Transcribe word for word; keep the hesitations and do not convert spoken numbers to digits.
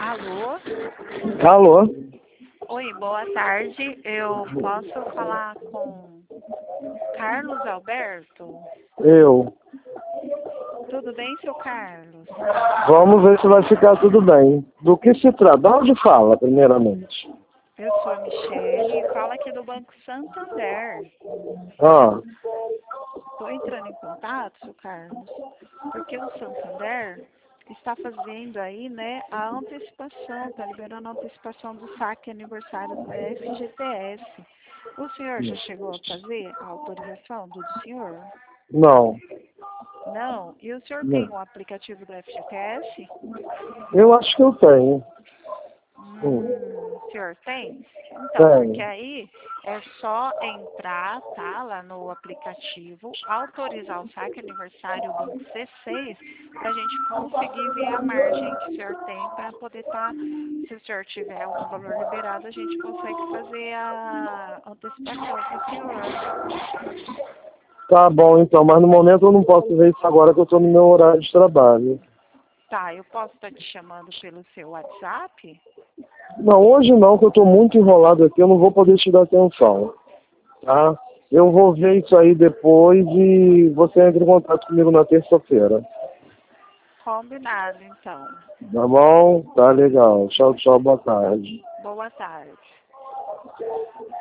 Alô? Alô? Oi, boa tarde. Eu posso falar com Carlos Alberto? Eu. Tudo bem, seu Carlos? Vamos ver se vai ficar tudo bem. Do que se trata? De onde fala, primeiramente? Eu sou a Michele e falo aqui do Banco Santander. Ah, Estou entrando em contato, seu Carlos, porque o Santander está fazendo aí, né, a antecipação, está liberando a antecipação do saque aniversário do F G T S. O senhor já chegou a fazer a autorização do senhor? não. Não? E o senhor tem não. o aplicativo do F G T S? Eu acho que eu tenho. Hum, Hum, o senhor tem? Então, porque tenho. aí é só entrar, tá, lá no aplicativo, autorizar o saque aniversário Banco C seis, para a gente conseguir ver a margem que o senhor tem para poder estar, se o senhor tiver algum valor liberado, a gente consegue fazer a antecipação para o senhor. Tá bom, então. Mas no momento eu não posso ver isso agora que eu estou no meu horário de trabalho. Tá, eu posso estar te chamando pelo seu WhatsApp? Não, hoje não, que eu estou muito enrolado aqui. Eu não vou poder te dar atenção. Tá? Eu vou ver isso aí depois e você entra em contato comigo na terça-feira. Combinado, então. Tá bom? Tá legal. Tchau, tchau. Boa tarde. Boa tarde.